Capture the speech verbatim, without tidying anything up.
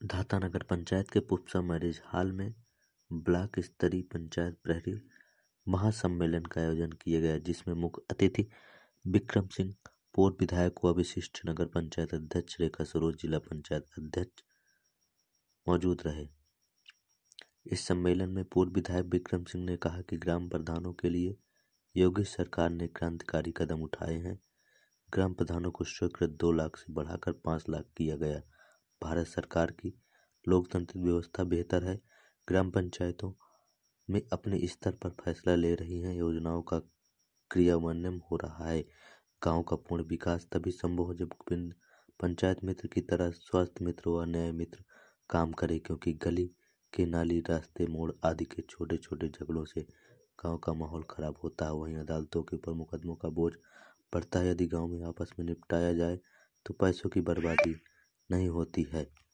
धाता नगर पंचायत के पुपसा मैरिज हॉल में ब्लॉक स्तरीय पंचायत प्रहरी महासम्मेलन का आयोजन किया गया, जिसमें मुख्य अतिथि विक्रम सिंह, पूर्व विधायक व विशिष्ट नगर पंचायत अध्यक्ष रेखा सरोज, जिला पंचायत अध्यक्ष मौजूद रहे। इस सम्मेलन में पूर्व विधायक विक्रम सिंह ने कहा कि ग्राम प्रधानों के लिए योगी सरकार ने क्रांतिकारी कदम उठाए हैं। ग्राम प्रधानों को स्वीकृत दो लाख से बढ़ाकर पाँच लाख किया गया। भारत सरकार की लोकतांत्रिक व्यवस्था बेहतर है। ग्राम पंचायतों में अपने स्तर पर फैसला ले रही हैं। योजनाओं का क्रियान्वयन हो रहा है। गांव का पूर्ण विकास तभी संभव हो जब पंचायत मित्र की तरह स्वास्थ्य मित्र व न्याय मित्र काम करे, क्योंकि गली के नाली, रास्ते, मोड़ आदि के छोटे छोटे झगड़ों से गांव का माहौल खराब होता है। वहीं अदालतों के ऊपर मुकदमों का बोझ बढ़ता है। यदि गांव में आपस में निपटाया जाए तो पैसों की बर्बादी नहीं होती है।